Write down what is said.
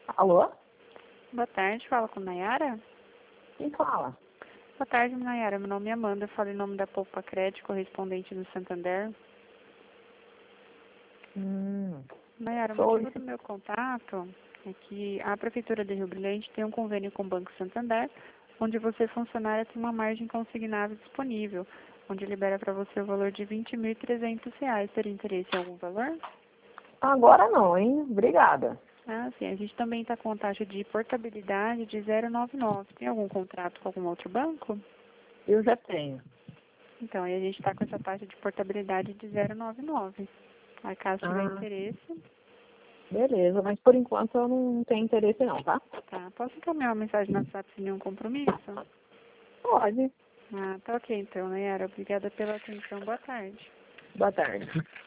Alô? Boa tarde, fala com Nayara? Quem fala? Boa tarde, Nayara. Meu nome é Amanda, eu falo em nome da Poupa Crédito, correspondente do Santander. Nayara, o motivo do meu contato é que a Prefeitura de Rio Brilhante tem um convênio com o Banco Santander, onde você, funcionária, tem uma margem consignada disponível, onde libera para você o valor de R$ 20.300. Teria interesse em algum valor? Agora não, hein? Obrigada. Ah, sim. A gente também está com taxa de portabilidade de 0,99. Tem algum contrato com algum outro banco? Eu já tenho. Então, aí a gente está com essa taxa de portabilidade de 0,99. Aí, caso tiver interesse, Beleza, mas por enquanto eu não tenho interesse não, tá? tá. Posso encaminhar uma mensagem no WhatsApp sem nenhum compromisso? Pode. Ah, tá ok então, Nayara. Obrigada pela atenção. Boa tarde. Boa tarde.